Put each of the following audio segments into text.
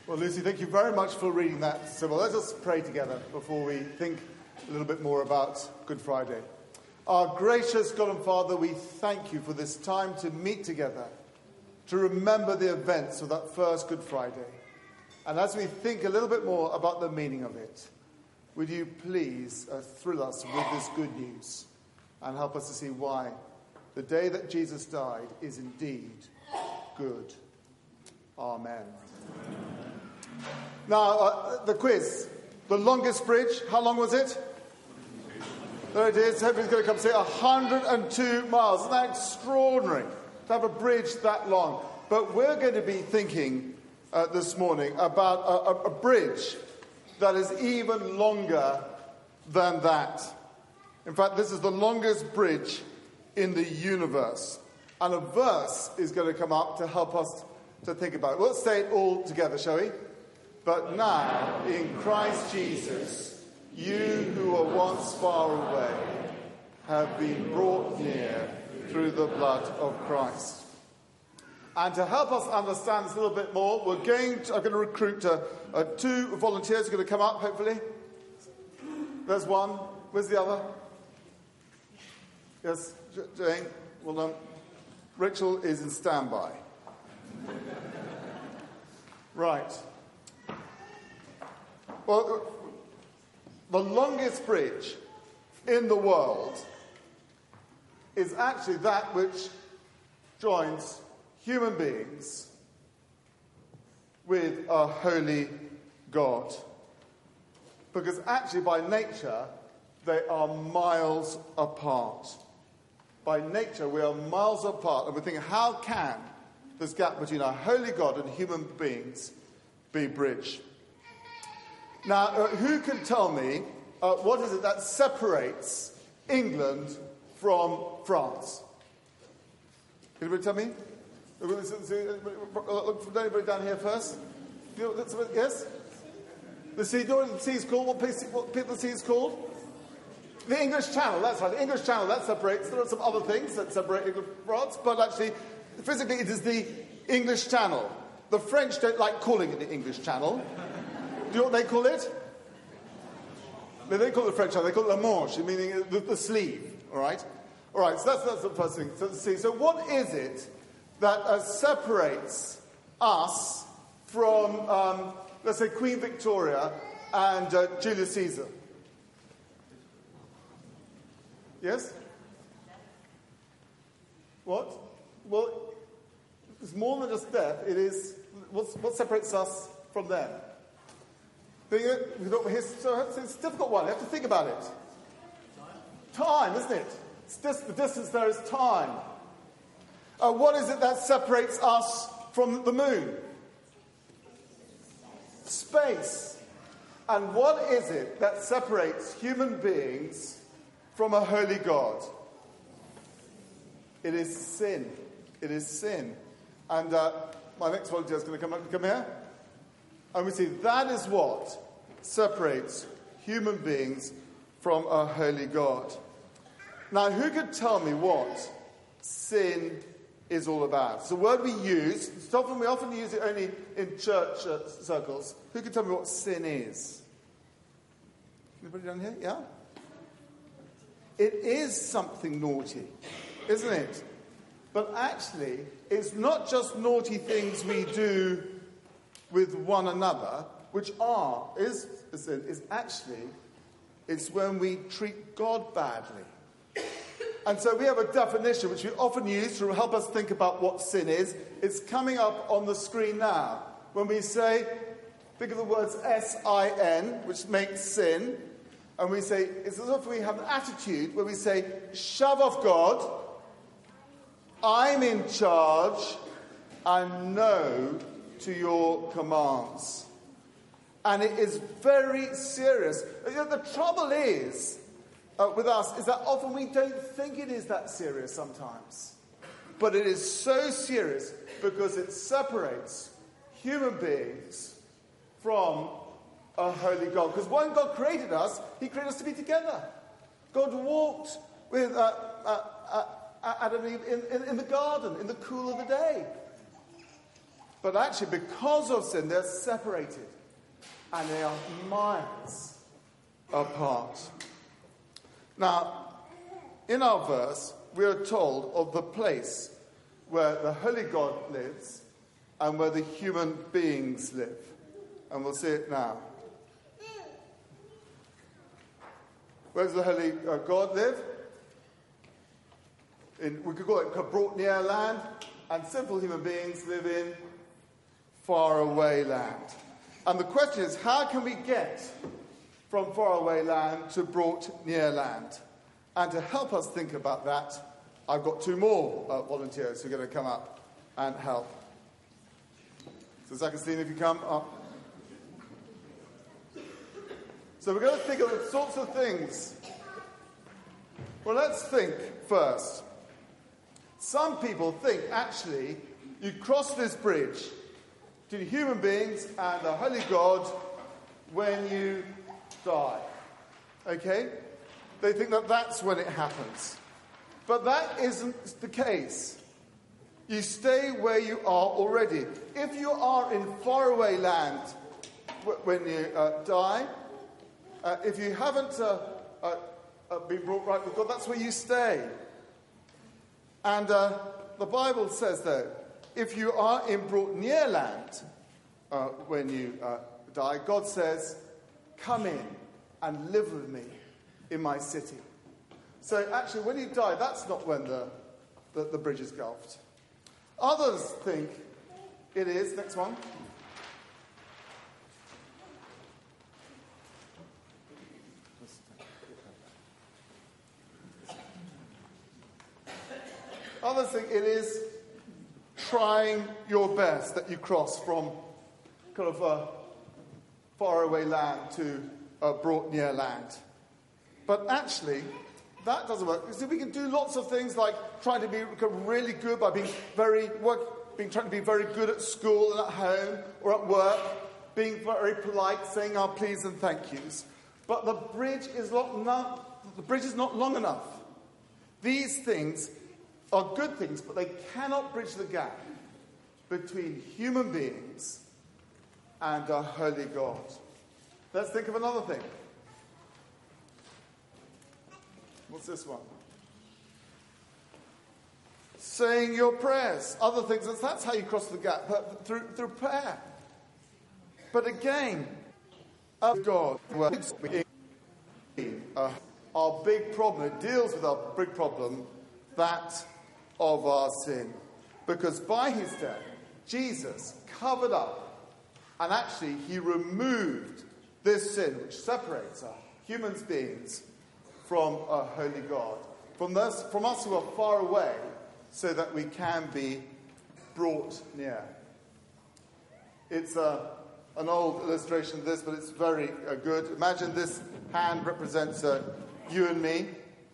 Well, Lucy, thank you very much for reading that symbol. Let us pray together before we think a little bit more about Good Friday. Our gracious God and Father, we thank you for this time to meet together, to remember the events of that first Good Friday. And as we think a little bit more about the meaning of it, would you please thrill us with this good news and help us to see why the day that Jesus died is indeed good. Amen. Now, the quiz. The longest bridge, how long was it? There it is. Everybody's going to come say 102 miles. Isn't that extraordinary to have a bridge that long? But we're going to be thinking this morning about a bridge that is even longer than that. In fact, this is the longest bridge in the universe. And a verse is going to come up to help us to think about it. Let's say it all together, shall we? But now, in Christ Jesus, you who were once far away have been brought near through the blood of Christ. And to help us understand this a little bit more, I'm going to recruit two volunteers who are going to come up, hopefully. There's one. Where's the other? Yes, Jane. Well done. Rachel is in standby. Right. Well, the longest bridge in the world is actually that which joins human beings with a holy God. Because actually, by nature, they are miles apart. By nature, we are miles apart. And we're thinking, how can this gap between our holy God and human beings be bridged? Now, who can tell me what is it that separates England from France? Can anybody tell me? Look, anybody down here first? Yes? The sea, the sea is called? What the sea is called? The English Channel, that's right. The English Channel, that separates. There are some other things that separate England from France, but actually, physically, it is the English Channel. The French don't like calling it the English Channel. Do you know what they call it? They don't call it the French Channel, they call it la Manche, meaning the sleeve, all right? All right, so that's the first thing to see. So what is it that separates us from, let's say, Queen Victoria and Julius Caesar? Yes? What? Well, it's more than just death. It is what separates us from them. It's a difficult one. You have to think about it. Time, isn't it? The distance there is time. What is it that separates us from the moon? Space. And what is it that separates human beings from a holy God? It is sin. It is sin. And my next volunteer is going to come here. And we see that is what separates human beings from a holy God. Now, who could tell me what sin is all about? It's a word we use. We often use it only in church circles. Who could tell me what sin is? Anybody down here? Yeah? It is something naughty, isn't it? But actually, it's not just naughty things we do with one another, which is sin, is actually, it's when we treat God badly. And so we have a definition which we often use to help us think about what sin is. It's coming up on the screen now. When we say, think of the words S-I-N, which makes sin, and we say, it's as if we have an attitude where we say, shove off God, I'm in charge, and no to your commands. And it is very serious. You know, the trouble is, with us, is that often we don't think it is that serious sometimes. But it is so serious because it separates human beings from a holy God. Because when God created us, he created us to be together. God walked with Adam and Eve in the garden, in the cool of the day. But actually, because of sin, they're separated. And they are miles apart. Now, in our verse, we are told of the place where the holy God lives and where the human beings live. And we'll see it now. Where does the holy God live? We could call it brought near land, and simple human beings live in faraway land. And the question is, how can we get from faraway land to brought near land? And to help us think about that, I've got two more volunteers who are going to come up and help. So Zakastine, if you come up. So we're going to think of the sorts of things. Well, let's think first. Some people think, actually, you cross this bridge between human beings and the holy God when you die. Okay? They think that that's when it happens. But that isn't the case. You stay where you are already. If you are in faraway land when you die, if you haven't been brought right with God, that's where you stay. And the Bible says, though, if you are in brought near land when you die, God says, come in and live with me in my city. So actually, when you die, that's not when the bridge is gulfed. Others think it is. Next one. Others think it is trying your best that you cross from kind of a faraway land to brought near land. But actually, that doesn't work. So we can do lots of things like trying to be really good by trying to be very good at school and at home or at work, being very polite, saying our please and thank yous. But the bridge is not long enough. These things are good things, but they cannot bridge the gap between human beings and a holy God. Let's think of another thing. What's this one? Saying your prayers. Other things, that's how you cross the gap, through prayer. But again, God, our big problem, it deals with our big problem, that of our sin. Because by his death, Jesus covered up, and actually he removed this sin which separates us, human beings, from a holy God. From us who are far away, so that we can be brought near. It's an old illustration of this, but it's very good. Imagine this hand represents you and me.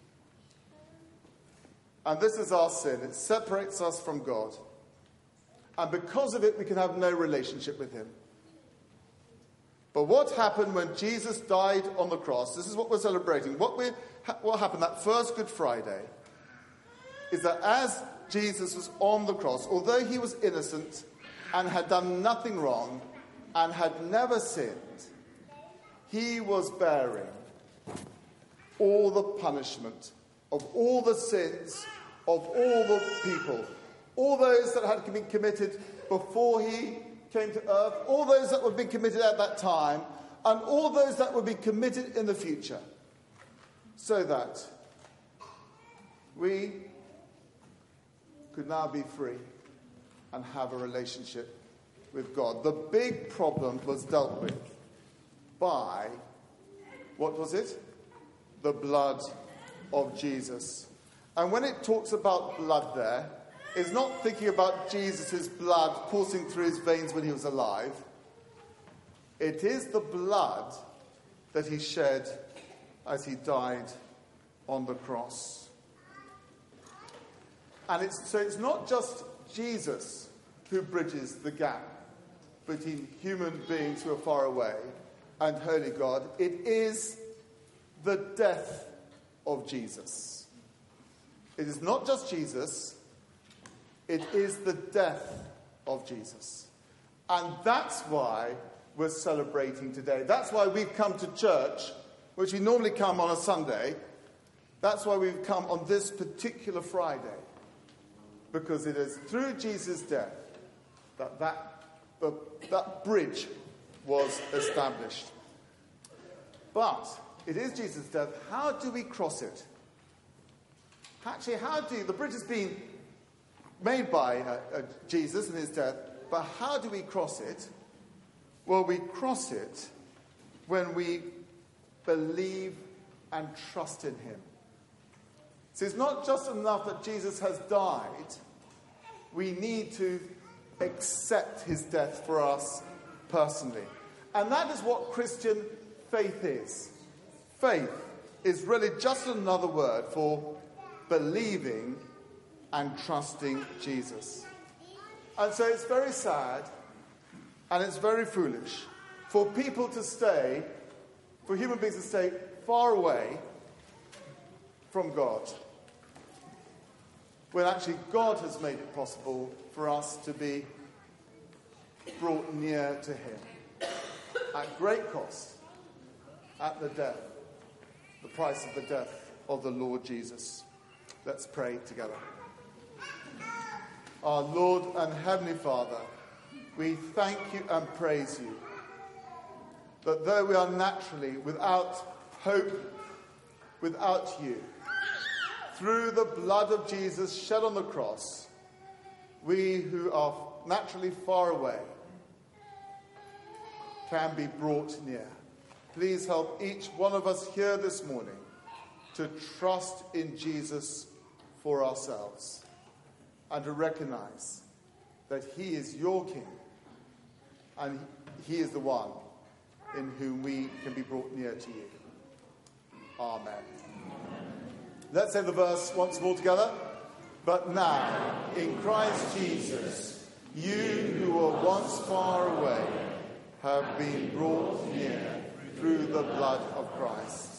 And this is our sin. It separates us from God. And because of it, we can have no relationship with him. But what happened when Jesus died on the cross, this is what we're celebrating. What happened that first Good Friday is that as Jesus was on the cross, although he was innocent and had done nothing wrong and had never sinned, he was bearing all the punishment of all the sins of all the people, all those that had been committed before he came to earth, all those that would be committed at that time, and all those that would be committed in the future, so that we could now be free and have a relationship with God. The big problem was dealt with by, what was it? The blood of Jesus. And when it talks about blood there, it's not thinking about Jesus' blood coursing through his veins when he was alive. It is the blood that he shed as he died on the cross. And it's not just Jesus who bridges the gap between human beings who are far away and holy God. It is the death of Jesus. It is not just Jesus, it is the death of Jesus. And that's why we're celebrating today. That's why we've come to church, which we normally come on a Sunday. That's why we've come on this particular Friday. Because it is through Jesus' death that bridge was established. But it is Jesus' death. How do we cross it? Actually, the bridge has been made by Jesus and his death, but how do we cross it? Well, we cross it when we believe and trust in him. So it's not just enough that Jesus has died. We need to accept his death for us personally. And that is what Christian faith is. Faith is really just another word for believing and trusting Jesus. And so it's very sad and it's very foolish for people to stay, for human beings to stay far away from God, when actually God has made it possible for us to be brought near to him at great cost, at the price of the death of the Lord Jesus. Let's pray together. Our Lord and Heavenly Father, we thank you and praise you that though we are naturally without hope, without you, through the blood of Jesus shed on the cross, we who are naturally far away can be brought near. Please help each one of us here this morning to trust in Jesus for ourselves and to recognize that he is your King and he is the one in whom we can be brought near to you. Amen. Let's say the verse once more together. But now, in Christ Jesus, you who were once far away have been brought near through the blood of Christ.